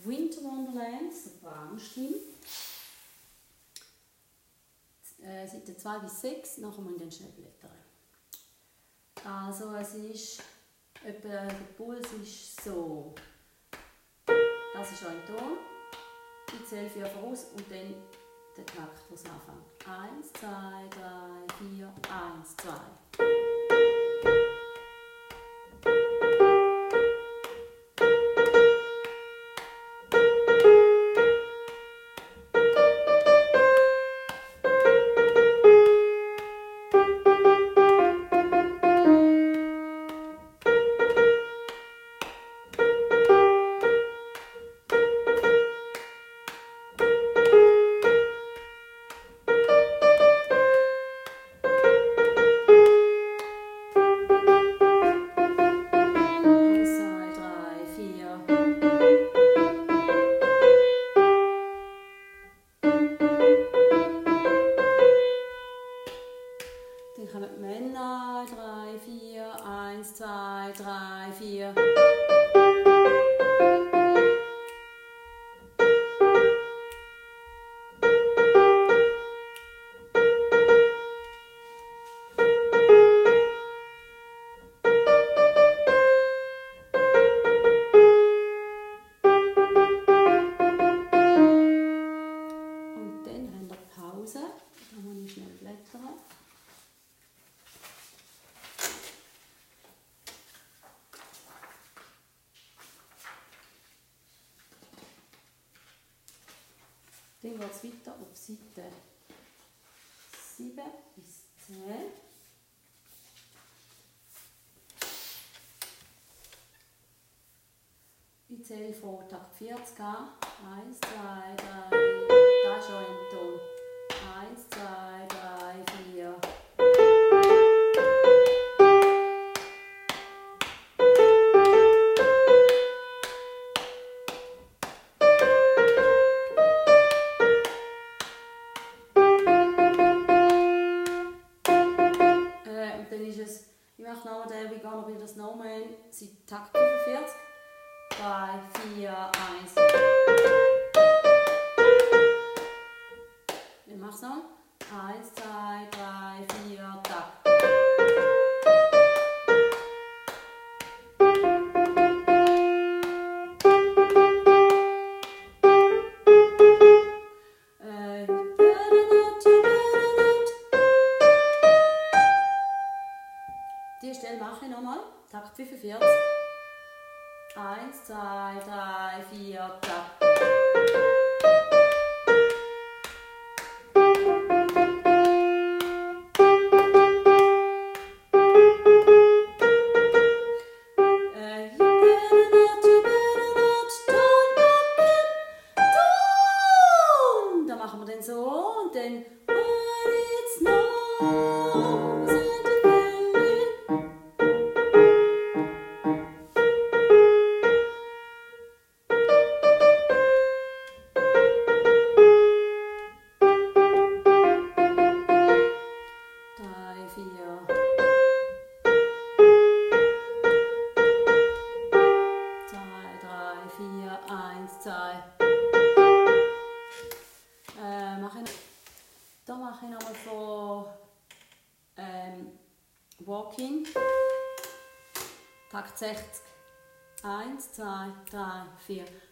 Winter Wonderland, Sopranstimmen. Seite 2 bis 6, nachher müssen wir dann schnell blättern. Also es ist, etwa, der Puls ist so, das ist ein Ton, ich zähle 4 voraus und dann der Takt, wo es anfängt. 1, 2, 3, 4, 1, 2. Dann kommen die Männer, 3, 4, 1, 2, 3, 4. Und dann haben wir Pause, da muss ich schnell blättern. Dann geht es weiter auf Seite 7 bis 10. Ich zähle von Takt 40 an. 1, 2, 3, da ist schon ein Ton. 1, 2, 3, 4. Und dann ist es, ich mache nochmal den «We Gonna Be the Snowman», seit Takt 45. 3, 4, 1. Ich mache es noch. 1, 2, 3, 4, Takt. Die Stelle mache ich nochmal. Takt 45. 1, 2, 3, 4, Takt. Da machen wir dann so und dann When it snows and it rains. Da mache ich nochmal von Walking, Takt 60. 1, 2, 3, 4.